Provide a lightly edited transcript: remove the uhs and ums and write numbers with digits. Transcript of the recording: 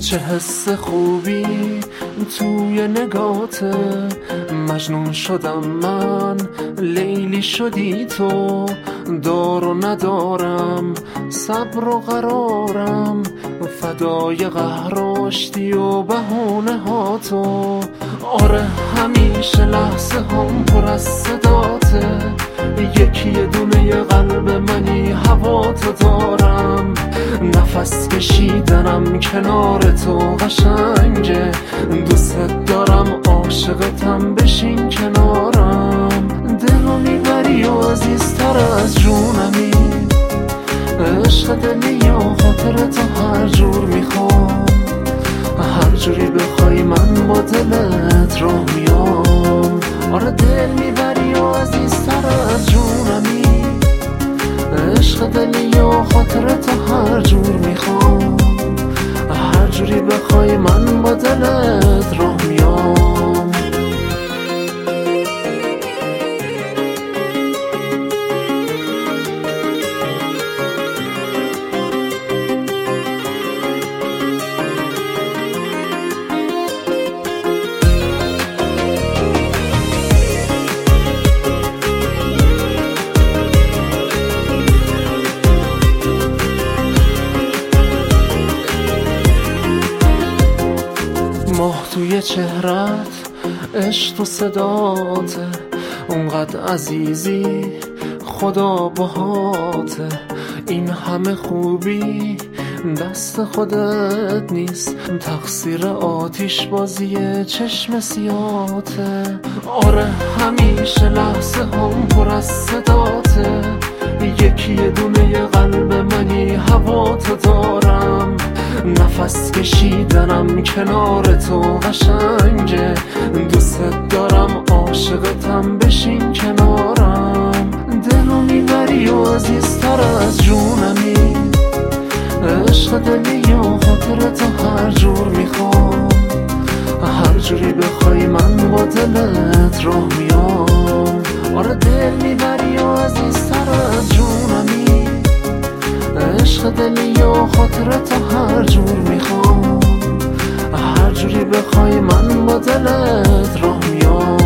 چه حس خوبی توی نگاته، مجنون شدم من، لیلی شدی تو. دار و ندارم، صبر و قرارم، فدای قهراشتی و بهونه ها تو. آره همیشه لحظه هم پر از صداته، یکی دونه قلب منی، هوا تو دارم. نفس کشیدنم کنار تو قشنگه، دوست دارم عاشقتم، بشین کنارم. دلو میبری و عزیزتر از جونمی، عشق دلی و خاطر تو هر جور میخوام. هر جوری بخوای من با دلت راه میام. آره دل میبری و عزیزتر از جونمی، عشق دلی و خاطر تو هر جور میخوام. هر جوری بخوای من با دلت راه میام. ماه توی چهرت، عشق و صداته، اونقدر عزیزی خدا باهاته. این همه خوبی دست خودت نیست، تقصیر آتیش بازی چشم سیاته. آره همیشه لحظه هم پر از صداته، یکی دونه قلب منی، هوا تو دارم. نفس کشیدنم کنار تو قشنگه، دوست دارم عاشقتم، بشین کنارم. دلو میبری و عزیزتر از جونمی، عشق دلی و خاطر تو هر جور میخوام. هر جوری بخوای من با دلت راه میام. آره دل میبری و عزیزتر از جونمی، عشق دلی و خاطر تو هر جور میخوام. هر جوری بخوای من با دلت راه میام.